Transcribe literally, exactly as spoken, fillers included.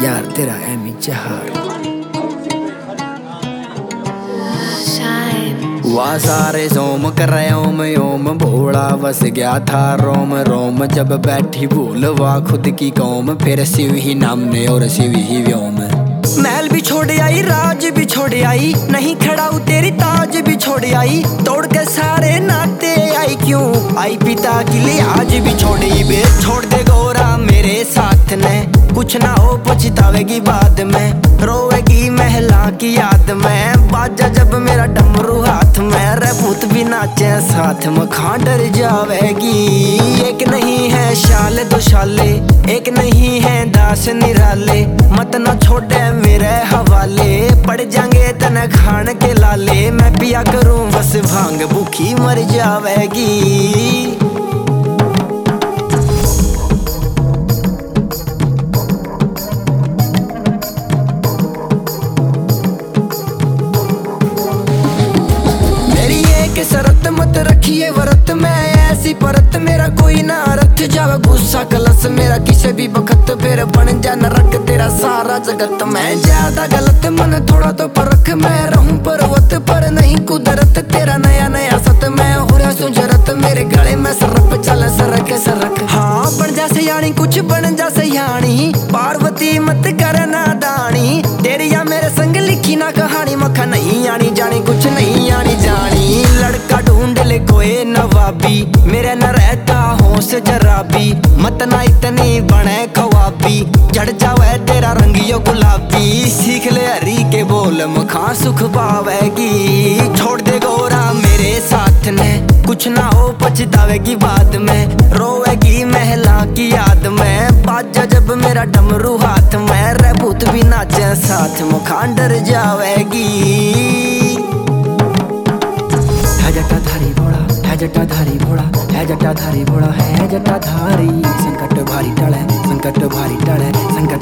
यार तेरा एमी जहार। वाह सारे सोम कर रहे ओम ओम भोला बस गया था रोम रोम। जब बैठी भूल वाह खुद की कौम, फिर शिव ही नाम ने और शिव ही व्योम। महल भी छोड़ आई राज भी छोड़ आई, नहीं खड़ाऊ तेरी ताज भी छोड़ आई। तोड़ के सारे नाते आई क्यों आई, पिता की लिहाज भी छोड़ी बे। छोड़ दे गोरा मेरे साथ ने, कुछ ना हो पछतावेगी बाद में। रोएगी महला की याद में, बाजा जब मेरा डमरू हाथ में। रे भूत भी नाचे साथ में, खां डर जावेगी। एक नहीं है शाल दो शाले, एक नहीं है दास निराले। मत ना छोड़े मेरे हवाले, पड़ जाएंगे तने खान के लाले। मैं पिया करूं बस भांग, भूखी मर जावेगी। शरत मत रखिए वरत में ऐसी परत, मेरा कोई ना रथ जावे गुस्सा कलस मेरा किसे भी बखत। फिर बन जा नरक तेरा सारा जगत। मैं ज्यादा गलत मन थोड़ा तो परख, मैं रहूं पर्वत पर नहीं कुदरत। तेरा नया नया सत मैं हो रहा सुजरत, मेरे गले में सरप चल सरक सरक। हाँ बन जा सयानी कुछ बन जा सयानी, पार्वती मत कर नादानी। तेरी या मेरे संग लिखी ना कहानी, मखा नहीं आनी जानी कुछ नहीं आनी जानी। लड़का ढूंढ ले कोई नवाबी, मेरे न रहता होश जरा भी। मत ना इतनी बने खवाबी, चढ़ जावे तेरा रंगियो गुलाबी। सीख ले हरी के बोल मखा सुख पावेगी। छोड़ दे गोरा मेरे साथ ने, कुछ ना हो पछतावेगी बाद में। रोएगी महला की याद में, बाजा जब मेरा डमरू हाथ में। रे भूत भी नाचे साथ मखा डर जावेगी। है जटाधारी भोला है जटाधारी भोला है जटाधारी भोला है जटाधारी। संकट भारी टले संकट भारी टले संकट